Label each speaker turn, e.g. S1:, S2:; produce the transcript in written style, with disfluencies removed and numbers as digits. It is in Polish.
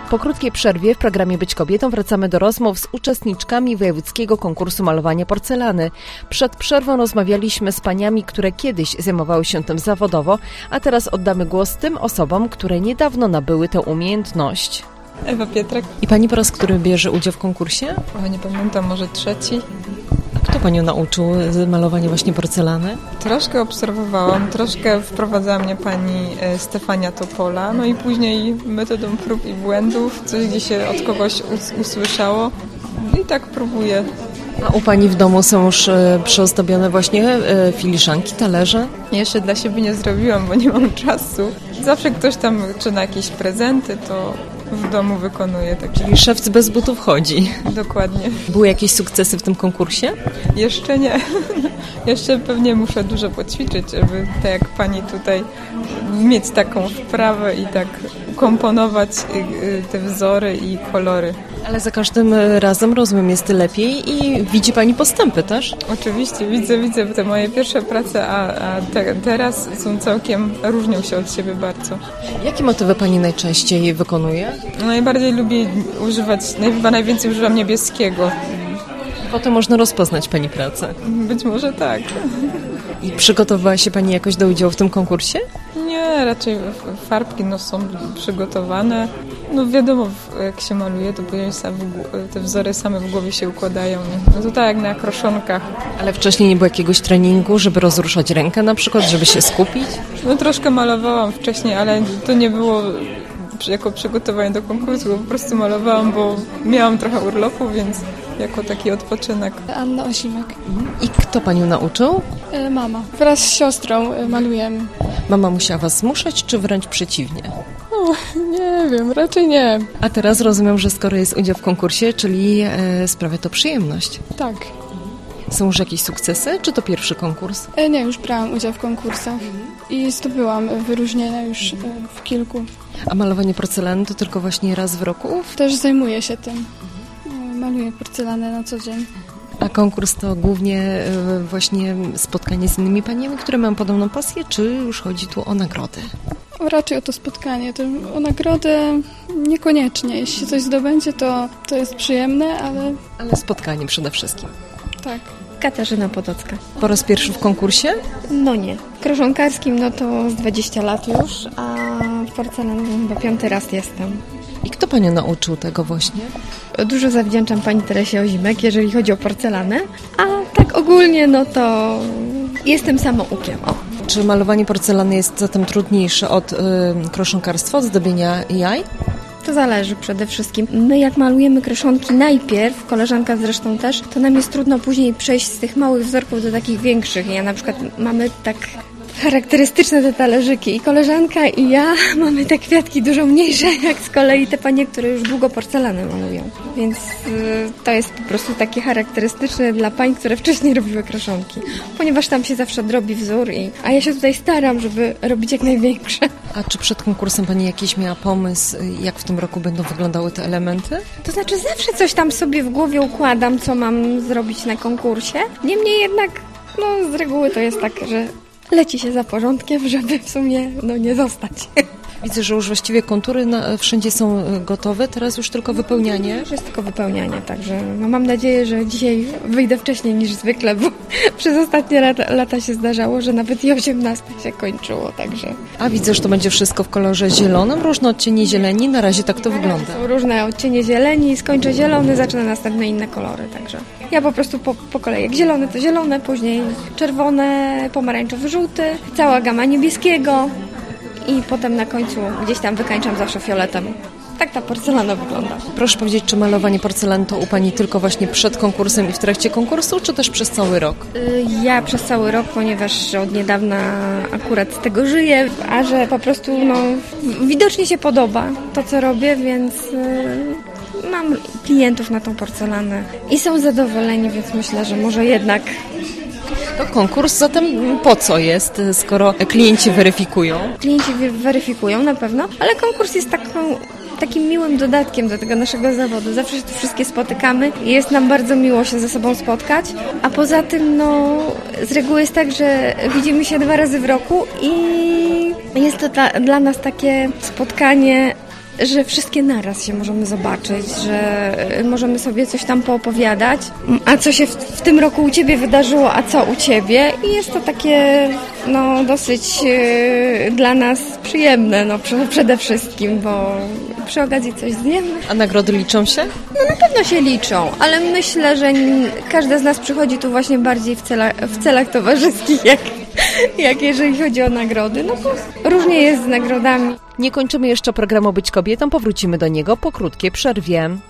S1: Po krótkiej przerwie w programie Być Kobietą wracamy do rozmów z uczestniczkami wojewódzkiego konkursu malowania porcelany. Przed przerwą rozmawialiśmy z paniami, które kiedyś zajmowały się tym zawodowo, a teraz oddamy głos tym osobom, które niedawno nabyły tę umiejętność.
S2: Ewa Pietrek.
S1: I pani po raz który bierze udział w konkursie?
S2: Nie pamiętam, może trzeci.
S1: A kto panią nauczył malowania właśnie porcelany?
S2: Troszkę obserwowałam, troszkę wprowadzała mnie pani Stefania Topola, no i później metodą prób i błędów, coś gdzieś się od kogoś usłyszało i tak próbuję.
S1: A u pani w domu są już przyozdobione właśnie filiżanki, talerze?
S2: Jeszcze dla siebie nie zrobiłam, bo nie mam czasu. Zawsze ktoś tam, czy na jakieś prezenty, to w domu wykonuję.
S1: Czyli szewc bez butów chodzi.
S2: Dokładnie.
S1: Były jakieś sukcesy w tym konkursie?
S2: Jeszcze nie. Jeszcze pewnie muszę dużo poćwiczyć, żeby tak jak pani tutaj mieć taką wprawę i tak komponować te wzory i kolory.
S1: Ale za każdym razem, rozumiem, jest lepiej i widzi pani postępy też?
S2: Oczywiście, widzę te moje pierwsze prace, a teraz są całkiem, różnią się od siebie bardzo.
S1: Jakie motywy pani najczęściej wykonuje?
S2: Najbardziej lubię używać, chyba najwięcej używam niebieskiego.
S1: Potem można rozpoznać pani pracę.
S2: Być może tak.
S1: I przygotowała się pani jakoś do udziału w tym konkursie?
S2: Nie, raczej farbki są przygotowane. No wiadomo, jak się maluje, to później te wzory same w głowie się układają. No to tak jak na kroszonkach.
S1: Ale wcześniej nie było jakiegoś treningu, żeby rozruszać rękę na przykład, żeby się skupić?
S2: No troszkę malowałam wcześniej, ale to nie było jako przygotowanie do konkursu, po prostu malowałam, bo miałam trochę urlopu, więc jako taki odpoczynek.
S3: Anna Osimek.
S1: I kto panią nauczył?
S3: Mama. Wraz z siostrą malujemy.
S1: Mama musiała was zmuszać, czy wręcz przeciwnie?
S3: Nie wiem, raczej nie.
S1: A teraz rozumiem, że skoro jest udział w konkursie, czyli sprawia to przyjemność.
S3: Tak.
S1: Są już jakieś sukcesy, czy to pierwszy konkurs?
S3: Nie, już brałam udział w konkursach i zdobyłam wyróżnienia już w kilku.
S1: A malowanie porcelany to tylko właśnie raz w roku?
S3: Też zajmuję się tym. Maluję porcelanę na co dzień.
S1: A konkurs to głównie właśnie spotkanie z innymi paniami, które mają podobną pasję, czy już chodzi tu o nagrody?
S3: Raczej o to spotkanie. O nagrodę niekoniecznie. Jeśli coś zdobędzie, to jest przyjemne, ale...
S1: Ale spotkanie przede wszystkim.
S3: Tak.
S4: Katarzyna Potocka.
S1: Po raz pierwszy w konkursie?
S4: No nie. W kroszonkarskim no to z 20 lat już, a w porcelanowym chyba 5. raz jestem.
S1: I kto panią nauczył tego właśnie?
S4: Dużo zawdzięczam pani Teresie Ozimek, jeżeli chodzi o porcelanę, a tak ogólnie no to jestem samoukiem.
S1: Czy malowanie porcelany jest zatem trudniejsze od kroszonkarstwa, od zdobienia jaj?
S4: To zależy przede wszystkim. My jak malujemy kroszonki najpierw, koleżanka zresztą też, to nam jest trudno później przejść z tych małych wzorków do takich większych. Ja na przykład mamy tak charakterystyczne te talerzyki i koleżanka i ja mamy te kwiatki dużo mniejsze jak z kolei te panie, które już długo porcelanę malują. Więc to jest po prostu takie charakterystyczne dla pań, które wcześniej robiły kroszonki. Ponieważ tam się zawsze drobi wzór, a ja się tutaj staram, żeby robić jak największe.
S1: A czy przed konkursem pani jakiś miała pomysł, jak w tym roku będą wyglądały te elementy?
S4: To znaczy zawsze coś tam sobie w głowie układam, co mam zrobić na konkursie. Niemniej jednak, z reguły to jest tak, że leci się za porządkiem, żeby w sumie nie zostać.
S1: Widzę, że już właściwie kontury wszędzie są gotowe, teraz już tylko wypełnianie.
S4: Już jest tylko wypełnianie, także mam nadzieję, że dzisiaj wyjdę wcześniej niż zwykle, bo przez ostatnie lata się zdarzało, że nawet i 18 się kończyło, także...
S1: A widzę, że to będzie wszystko w kolorze zielonym, różne odcienie zieleni, na razie tak to wygląda.
S4: Są różne odcienie zieleni, skończę zielony, zacznę następne inne kolory, także... Ja po prostu po kolei, jak zielone to zielone, później czerwone, pomarańczowy, żółty, cała gama niebieskiego i potem na końcu gdzieś tam wykańczam zawsze fioletem. Tak ta porcelana wygląda.
S1: Proszę powiedzieć, czy malowanie porcelany to u pani tylko właśnie przed konkursem i w trakcie konkursu, czy też przez cały rok?
S4: Ja przez cały rok, ponieważ od niedawna akurat z tego żyję, a że po prostu widocznie się podoba to, co robię, więc... Mam klientów na tą porcelanę i są zadowoleni, więc myślę, że może jednak...
S1: To konkurs zatem po co jest, skoro klienci weryfikują?
S4: Klienci weryfikują na pewno, ale konkurs jest takim miłym dodatkiem do tego naszego zawodu. Zawsze się tu wszystkie spotykamy i jest nam bardzo miło się ze sobą spotkać, a poza tym z reguły jest tak, że widzimy się 2 razy w roku i jest to dla nas takie spotkanie że wszystkie naraz się możemy zobaczyć, że możemy sobie coś tam poopowiadać, a co się w tym roku u Ciebie wydarzyło, a co u Ciebie, i jest to takie dosyć dla nas przyjemne, przede wszystkim, bo przy okazji coś zjemy.
S1: A nagrody liczą się?
S4: Na pewno się liczą, ale myślę, że każda z nas przychodzi tu właśnie bardziej w celach towarzyskich, jak jeżeli chodzi o nagrody. Bo różnie jest z nagrodami.
S1: Nie kończymy jeszcze programu Być Kobietą, powrócimy do niego po krótkiej przerwie.